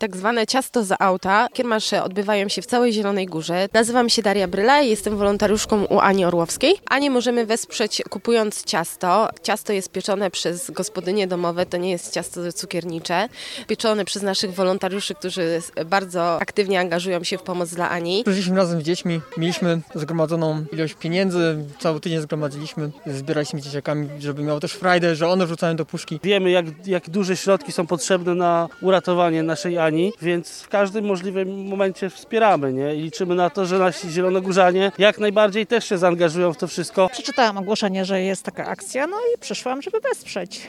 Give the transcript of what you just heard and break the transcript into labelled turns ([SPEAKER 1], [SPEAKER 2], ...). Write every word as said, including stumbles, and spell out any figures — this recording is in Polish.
[SPEAKER 1] tak zwane ciasto za auta. Kiermasze odbywają się w całej Zielonej Górze. Nazywam się Daria Bryla i jestem wolontariuszką u Ani Orłowskiej. Ani możemy wesprzeć kupując ciasto. Ciasto jest pieczone przez gospodynie domowe, to nie jest ciasto cukiernicze. Pieczone przez naszych wolontariuszy, którzy bardzo aktywnie angażują się w pomoc dla Ani.
[SPEAKER 2] Przyszliśmy razem z dziećmi, mieliśmy zgromadzoną ilość pieniędzy, cały tydzień zgromadziliśmy, zbieraliśmy dzieciakami, żeby miało też frajdę, że one rzucają do puszki.
[SPEAKER 3] Wiemy, jak, jak duże środki są potrzebne na uratowanie naszej Ani, więc w każdym możliwym momencie wspieramy, nie? I liczymy na to, że nasi zielonogórzanie jak najbardziej też się zaangażują w to wszystko.
[SPEAKER 4] Przeczytałam ogłoszenie, że jest taka akcja, no i przyszłam, żeby wesprzeć.